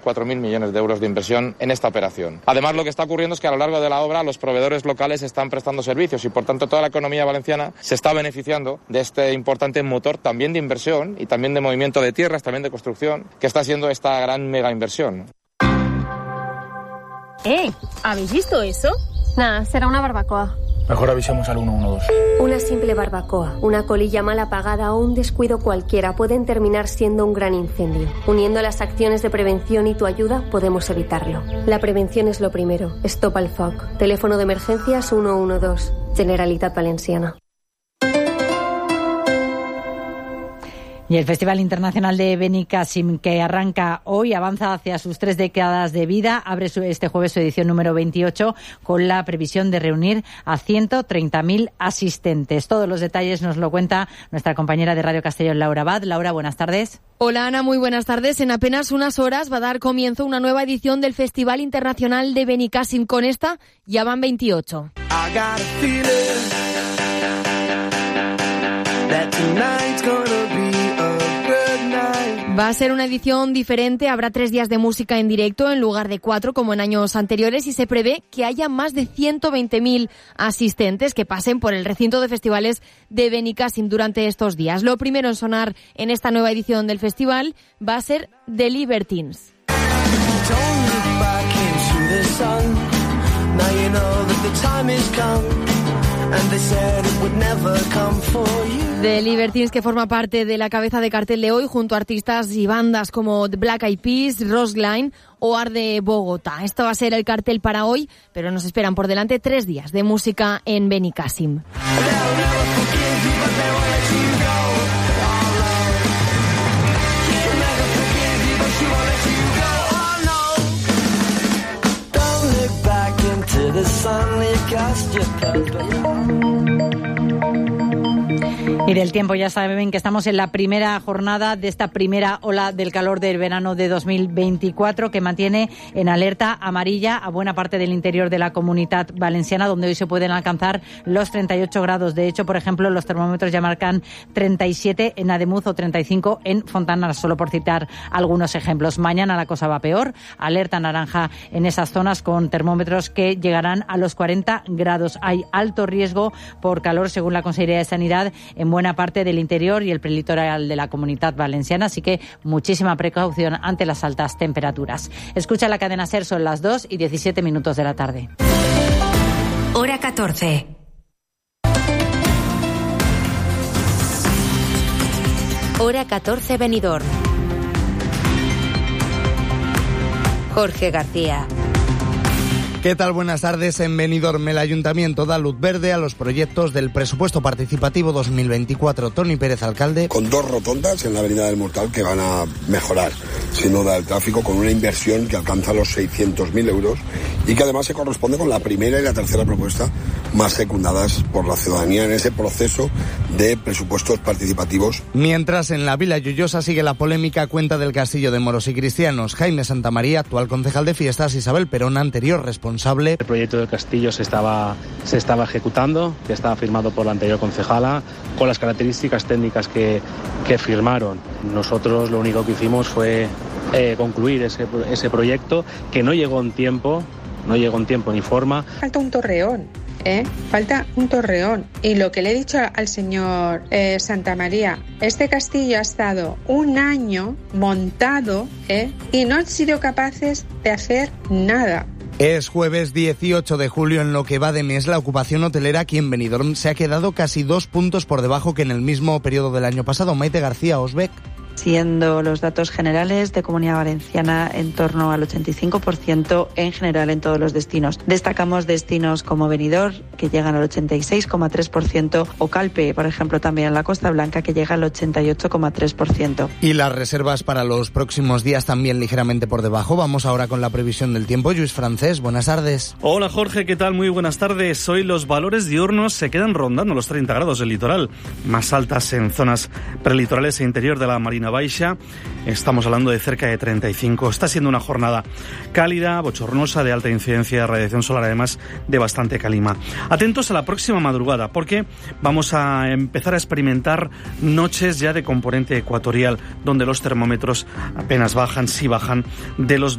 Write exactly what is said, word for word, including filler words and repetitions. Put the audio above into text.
cuatro mil millones de euros de inversión en esta operación. Además, lo que está ocurriendo es que a lo largo de la obra los proveedores locales están prestando servicios y, por tanto, toda la economía valenciana se está beneficiando de este importante motor también de inversión y también de movimiento de tierras, también de construcción, que está siendo esta gran mega inversión. ¿Eh? ¿Habéis visto eso? Nada, será una barbacoa. Mejor avisemos al uno uno dos. Una simple barbacoa, una colilla mal apagada o un descuido cualquiera pueden terminar siendo un gran incendio. Uniendo las acciones de prevención y tu ayuda podemos evitarlo. La prevención es lo primero. Stop al foc. Teléfono de emergencias uno uno dos. Generalitat Valenciana. Y el Festival Internacional de Benicàssim, que arranca hoy, avanza hacia sus tres décadas de vida. Abre su, este jueves su edición número veintiocho con la previsión de reunir a ciento treinta mil asistentes. Todos los detalles nos lo cuenta nuestra compañera de Radio Castellón, Laura Abad. Laura, buenas tardes. Hola Ana, muy buenas tardes. En apenas unas horas va a dar comienzo una nueva edición del Festival Internacional de Benicàssim. Con esta ya van veintiocho. Va a ser una edición diferente, habrá tres días de música en directo en lugar de cuatro como en años anteriores y se prevé que haya más de ciento veinte mil asistentes que pasen por el recinto de festivales de Benicàssim durante estos días. Lo primero en sonar en esta nueva edición del festival va a ser The Libertines. The Libertines, que forma parte de la cabeza de cartel de hoy junto a artistas y bandas como The Black Eyed Peas, Roseline o Arde Bogotá. Esto va a ser el cartel para hoy, pero nos esperan por delante tres días de música en Benicàssim. Y del tiempo, ya saben que estamos en la primera jornada de esta primera ola del calor del verano de dos mil veinticuatro, que mantiene en alerta amarilla a buena parte del interior de la Comunitat Valenciana, donde hoy se pueden alcanzar los treinta y ocho grados. De hecho, por ejemplo, los termómetros ya marcan treinta y siete en Ademuz o treinta y cinco en Fontana, solo por citar algunos ejemplos. Mañana la cosa va peor, alerta naranja en esas zonas con termómetros que llegarán a los cuarenta grados. Hay alto riesgo por calor, según la Consellería de Sanidad, en buena parte del interior y el prelitoral de la Comunitat Valenciana, así que muchísima precaución ante las altas temperaturas. Escucha la cadena SER, son las dos y diecisiete minutos de la tarde. Hora catorce. Hora catorce, Benidorm. Jorge García. ¿Qué tal? Buenas tardes. En Benidorm, el Ayuntamiento da luz verde a los proyectos del presupuesto participativo dos mil veinticuatro. Toni Pérez, alcalde. Con dos rotondas en la avenida del Mortal que van a mejorar, sin duda, el tráfico con una inversión que alcanza los seiscientos mil euros y que además se corresponde con la primera y la tercera propuesta más secundadas por la ciudadanía en ese proceso de presupuestos participativos. Mientras en la Vila Lloyosa sigue la polémica a cuenta del Castillo de Moros y Cristianos. Jaime Santamaría, actual concejal de fiestas, Isabel Perón, anterior responsable. El proyecto del castillo se estaba, se estaba ejecutando, que estaba firmado por la anterior concejala, con las características técnicas que, que firmaron. Nosotros lo único que hicimos fue eh, concluir ese, ese proyecto, que no llegó en tiempo, no llegó en tiempo ni forma. Falta un torreón. ¿Eh? Falta un torreón. Y lo que le he dicho al señor eh, Santamaría, este castillo ha estado un año montado ¿eh? y no han sido capaces de hacer nada. Es jueves dieciocho de julio. En lo que va de mes, la ocupación hotelera aquí en Benidorm se ha quedado casi dos puntos por debajo que en el mismo periodo del año pasado. Maite García, Osbeck. Siendo los datos generales de Comunidad Valenciana en torno al ochenta y cinco por ciento en general en todos los destinos. Destacamos destinos como Benidorm, que llegan al ochenta y seis coma tres por ciento, o Calpe, por ejemplo, también en la Costa Blanca, que llega al ochenta y ocho coma tres por ciento. Y las reservas para los próximos días también ligeramente por debajo. Vamos ahora con la previsión del tiempo. Lluís Francés, buenas tardes. Hola Jorge, ¿qué tal? Muy buenas tardes. Hoy los valores diurnos se quedan rondando los treinta grados del litoral, más altas en zonas prelitorales e interior de la Marina Baixa. Estamos hablando de cerca de treinta y cinco. Está siendo una jornada cálida, bochornosa, de alta incidencia de radiación solar, además de bastante calima. Atentos a la próxima madrugada, porque vamos a empezar a experimentar noches ya de componente ecuatorial, donde los termómetros apenas bajan, sí bajan, de los